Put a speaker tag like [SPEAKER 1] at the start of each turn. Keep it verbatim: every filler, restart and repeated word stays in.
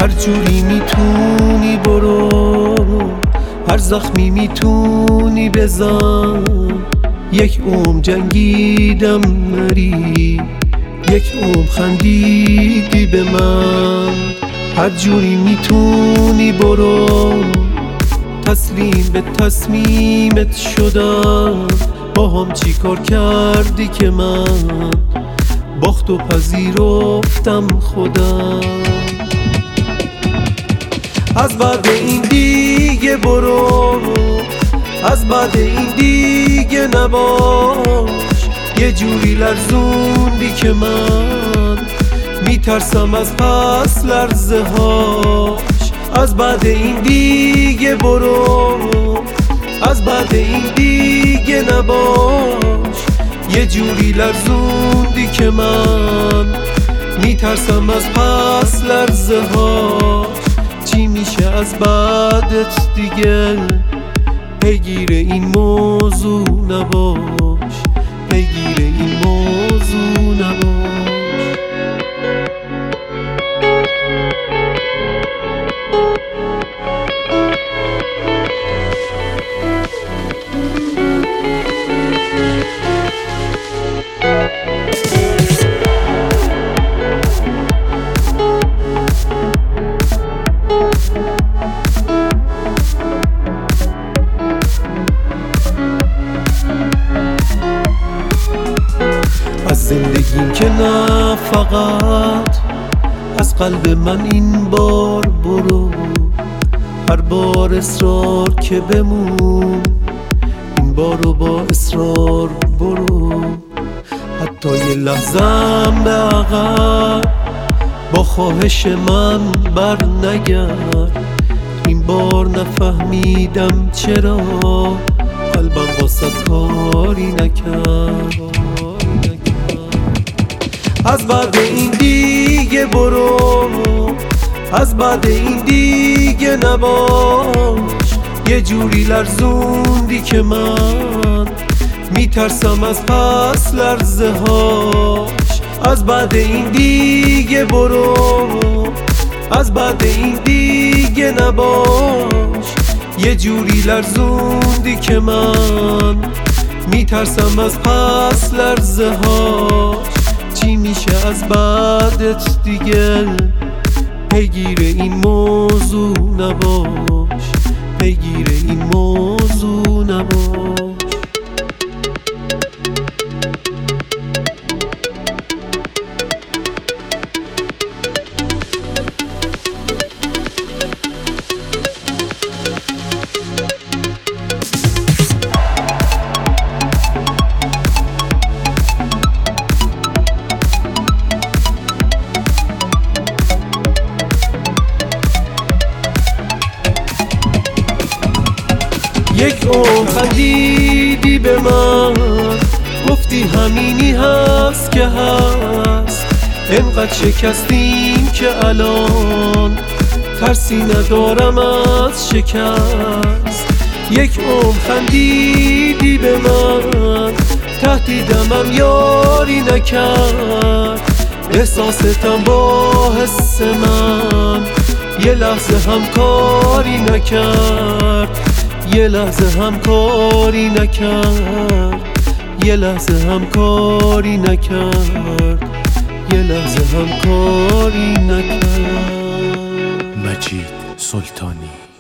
[SPEAKER 1] هر جوری میتونی برو، هر زخمی میتونی بزن. یک عمر جنگیدم نری، یک عمر خندیدی به من. هر جوری میتونی برو، تسلیم به تصمیمت شدم. با هم چی کار کردی که من باختو پذیرفتم خودم. از بعد این دیگه برو، از بعد این دیگه نباش. یه جوری لرزوندی که من میترسم از پس لرزه هاش. از بعد این دیگه برو، از بعد این دیگه نباش. یه جوری لرزوندی که من میترسم از پس لرزه هاش. چی میشه از بعدت دیگه؟ پیگیر این موضوع نباش، پیگیر این موضوع نباش. از زندگیم که نه فقط از قلب من این بار برو. هر بار اصرار که بمون، این بارو با اصرار برو. حتی یه لحظم به عقب با خواهش من بر نگرد. این بار نفهمیدم چرا قلبم واسه کاری نکرد. از بعد این دیگه برو، از بعد این دیگه نباش. یه جوری لرزوندی که من میترسم از پس لرزه هاش. از بعد این دیگه برو، از بعد این دیگه نباش. یه جوری لرزوندی که من میترسم از پس لرزه هاش. چی میشه از بعدت دیگه؟ پیگیر این موضوع نباش، پیگیر این موضوع نباش. یک عمر خندیدی به من، گفتی همینی هست که هست. انقدر شکستیم که الان ترسی ندارم از شکست. یک عمر خندیدی به من، تهدیدمم یاری نکرد. احساستم با حس من یه لحظه هم کاری نکرد. یه لحظه هم کاری نکرد، یه لحظه هم کاری نکرد، یه لحظه هم کاری نکرد.
[SPEAKER 2] مجید سلطانی.